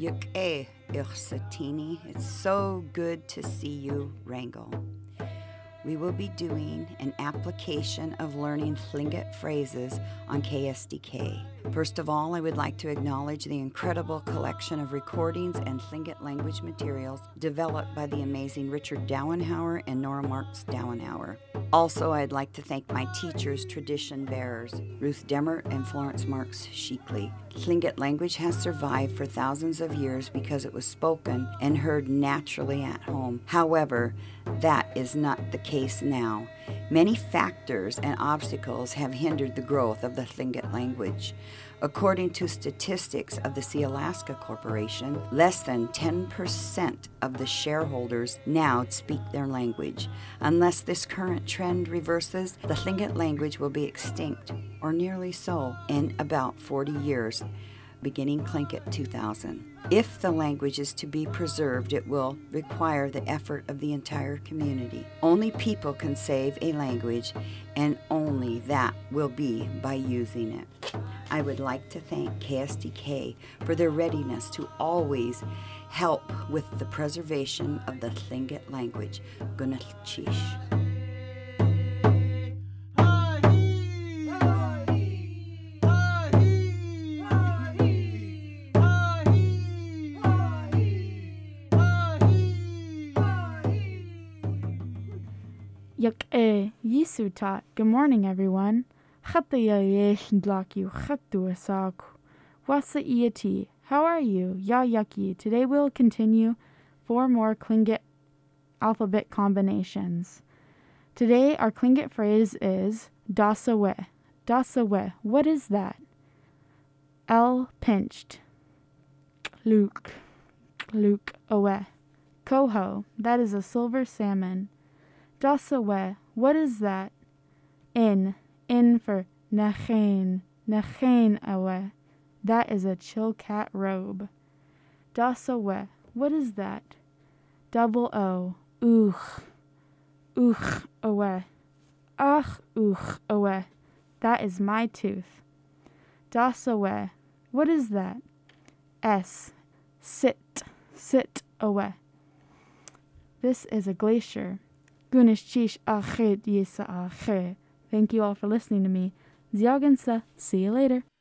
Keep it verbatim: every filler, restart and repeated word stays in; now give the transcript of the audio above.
Yuk-e, Ichsatini. It's so good to see you, Wrangel. We will be doing an application of learning Tlingit phrases on K S D K. First of all, I would like to acknowledge the incredible collection of recordings and Tlingit language materials developed by the amazing Richard Dowenhauer and Nora Marks Dowenhauer. Also, I'd like to thank my teachers, tradition bearers, Ruth Demert and Florence Marks Sheekley. Tlingit language has survived for thousands of years because it was spoken and heard naturally at home. However, that is not the case now. Many factors and obstacles have hindered the growth of the Tlingit language. According to statistics of the Sealaska Corporation, less than ten percent of the shareholders now speak their language. Unless this current trend reverses, the Tlingit language will be extinct, or nearly so, in about forty years, beginning Tlingit two thousand. If the language is to be preserved, it will require the effort of the entire community. Only people can save a language, and only that will be by using it. I would like to thank K S D K for their readiness to always help with the preservation of the Tlingit language. Gunalchish. Yuk-e, Yisutat. Good morning, everyone. Chatayayesh Dlaku Chatu Asaku. Wasa Iati. How are you? Ya Yucky. Today we'll continue four more Tlingit alphabet combinations. Today our Tlingit phrase is Dasawe. Dasawe. What is that? L pinched. Luke. Luke awe. Coho. That is a silver salmon. Dasawe. What is that? In. In for Nachain. Nachain awe. That is a chilkat robe. Dasawe. What is that? Double O. Uch. Uch awe. Ach uch awe. That is my tooth. Dasawe. What is that? S. Sit. Sit awe. This is a glacier. Gunishish achet yisa ache. Thank you all for listening to me. Ziagensa. See you later.